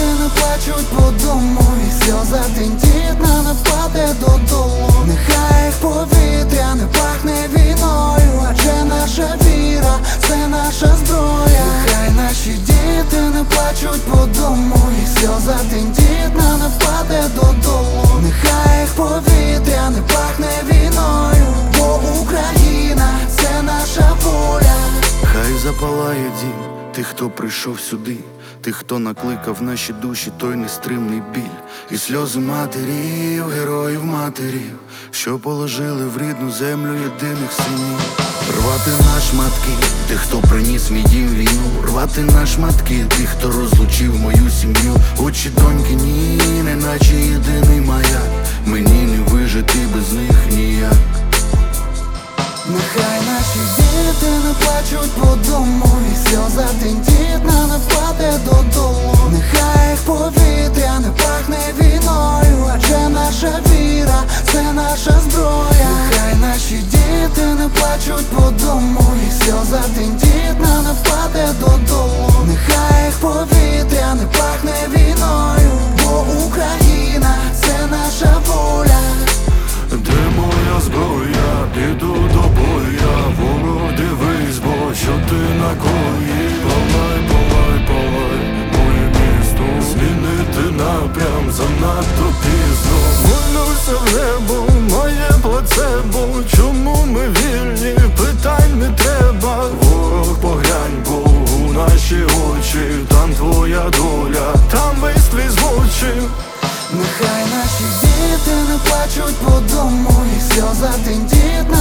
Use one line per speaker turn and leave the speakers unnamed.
діти не плачуть по дому, і сльоза тендітна не паде додолу. Нехай їх повітря не пахне війною, адже наша віра – це наша зброя. Нехай наші діти не плачуть по дому, і сльоза тендітна не паде додолу. Нехай їх повітря не пахне війною, бо Україна – це наша воля.
Хай запалає дім тих, хто прийшов сюди, тих, хто накликав наші душі той нестримний біль. І сльози матерів, героїв матерів, що положили в рідну землю єдиних синів. Рвати на шматки тих, хто приніс мій дім війну, рвати на шматки тих, хто розлучив мою сім'ю. Очі доньки ні, неначе єдиний маяк, мені не вижити без них ніяк.
Нехай наші діти не плачуть по дому, і сльоза тендітна не впаде додолу. Нехай їх повітря не пахне війною, адже наша віра – це наша зброя. Нехай наші діти не плачуть по дому, і сльоза тендітна не впаде додолу. Нехай їх повітря не пахне війною, бо Україна – це наша воля.
Де моя зброя? Іду до боя. Ворог, дивись, бо що ти накоїв. Палай, палай, палай, моє місто. Змінити напрям занадто пізно. Молюся в небо, моє плацебо. Чому ми вільні? Питань не треба. Ворог, поглянь, бо у наші очі. Там твоя доля, там весь твій злочин.
Нехай наші діти не плачуть по дому, і сльоза тендітна